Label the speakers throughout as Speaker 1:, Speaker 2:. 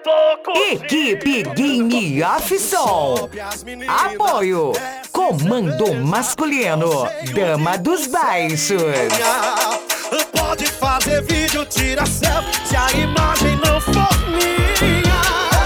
Speaker 1: Equipe Game Off Som. Apoio. Comando masculino. Dama dos Baixos.
Speaker 2: Pode fazer vídeo, tira selfie, se a imagem não for minha.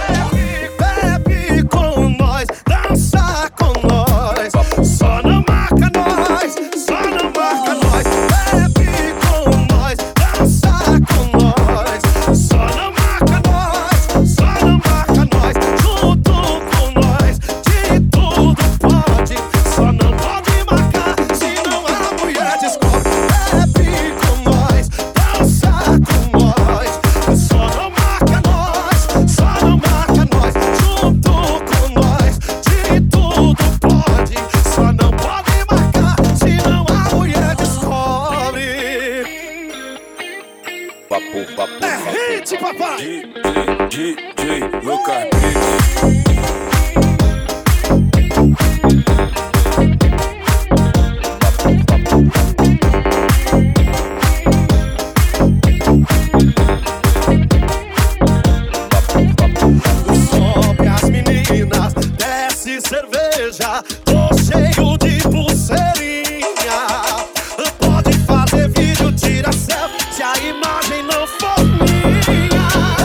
Speaker 2: Bebe com nós, dança com nós. Só não marca nós, só não marca nós. Bebe com nós, dança com nós. Só não marca nós, só não marca nós. Junto com nós, de tudo pode. Só não pode marcar, senão a mulher descobre. Bebe com nós, dança com nós. Só não marca nós, só não marca nós. Junto com nós, de tudo pode. Só não pode marcar, senão a mulher descobre. É hit, papai!
Speaker 3: DJ Lucas
Speaker 2: Sobe as meninas, desce cerveja, tô cheio de pulseirinha. Pode fazer vídeo, tira selfie, se a imagem não for minha.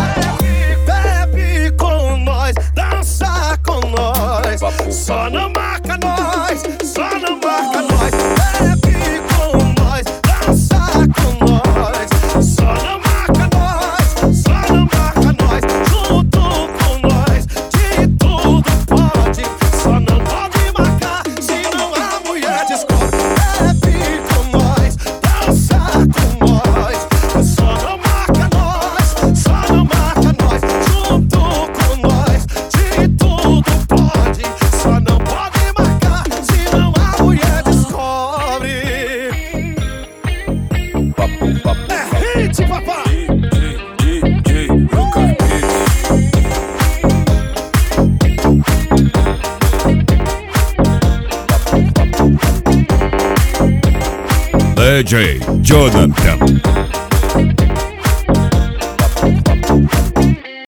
Speaker 2: Bebe com nós, dança com nós. Só não marca nós, só não marca nós. Bebe com nós, dança com nós. Só não marca nós, só não marca nós. Junto com nós, de tudo pode. Só não pode marcar, senão a mulher descobre. Bebe com nós, dança com nós. Só não marca nós, só não marca nós. Junto com nós, de tudo pode. Só não pode marcar, senão a mulher descobre. É hit, papai!
Speaker 3: DJ Lucas
Speaker 4: DJ Jonathan.